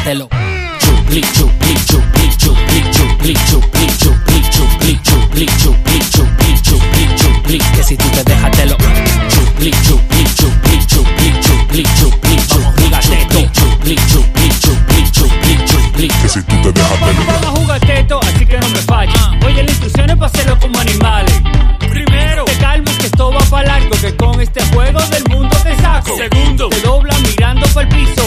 déjatelo. Chupli, chupli, chupli, chupli, chupli, chupli, chupli, chupli, chupli, chupli, chupli, chupli, chupli, que si tú te déjatelo. Chupli, chupli, chupli, chupli, chupli, chupli, chupli, chupli, chupli, chupli, chupli, chupli, chupli, que si tú te déjatelo. Vamos a jugar teto, así que no me falles. Oye las instrucciones para hacerlo como animales. Primero, te calmas que esto va para largo, que con este juego del mundo te saco. Segundo, te doblas mirando para el piso.